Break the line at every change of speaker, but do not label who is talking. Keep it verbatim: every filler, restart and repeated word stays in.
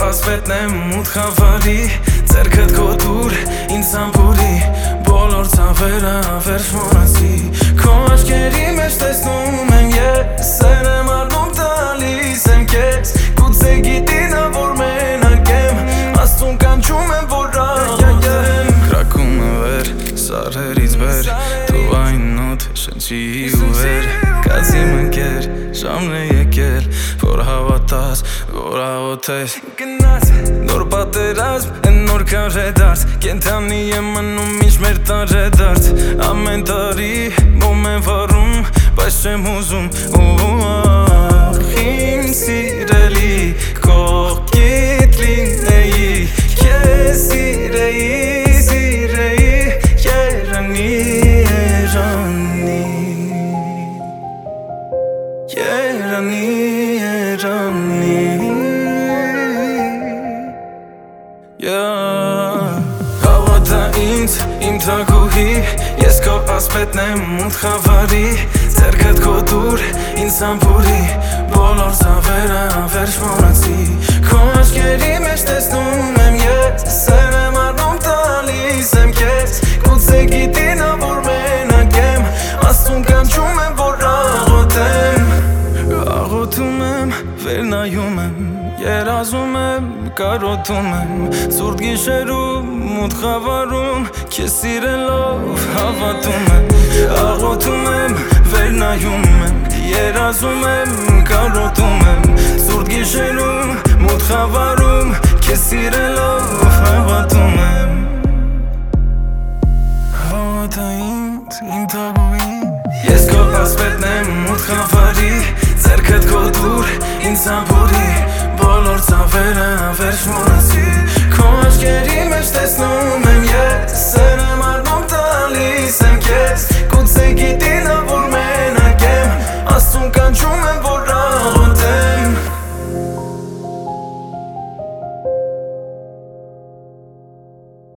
ասպետն եմ մութ խավարի Ձերքդ քո դուր, ինձ ամպուրի Բոլոր ծավերը վերջ մորացի Քո աչքերի մեջ տեսնում եմ ես Սեր եմ արնում տալիս եմ կեզ Գուցե գիտի նա որ մենակ եմ Աստուն կանչում եմ որ աղոթեմ Կրակում է վեր, սարերից բեր Դու այն նոտ շնչի ու վեր Կացիմ ընկեր, ժամն է եկել Որ հավատաս, որ աղոթես Նոր պատերազմ, են նոր կարեդարդ Կենթանի եմ մնում ինչ մեր տարեդարդ Ամեն տարի մոմ եմ վարում Բայց չեմ ուզում Իմ սիրելի կողքիդ լինեի Քեզ սիրեի, սիրեի Երանի, երանի Երանի, երանի Հավատա ինձ, իմ թագուհի Ես քո ասպետն եմ մութ խավարի Ձերքդ քո դուր, ինձ ամպուրի Բոլոր ծավերը վերջ մորացի Քո աչքերի մեջ տեսնում եմ ես Սեր եմ արնում տալիս եմ կեզ Գուցե գիտի նա որ մենակ եմ Աստուն կանչում եմ որ աղոթեմ Աղոթում եմ, վերնայում եմ Երազում եմ, կարոտում եմ Սուրտ գիշերում, մութ խավարում Քեզ սիրելով հավատում եմ Աղոթում եմ, վերնայում եմ Երազում եմ, կարոտում եմ Սուրտ գիշերում, մութ խավարում Քեզ սիրելով հավատում եմ Հավատա ինձ, իմ թագուհի Ես քո ասպետն եմ մութ խավարի Ձերքդ քո դուր, ինձ ամպուրի Բոլոր ծավերը վերջ մորացի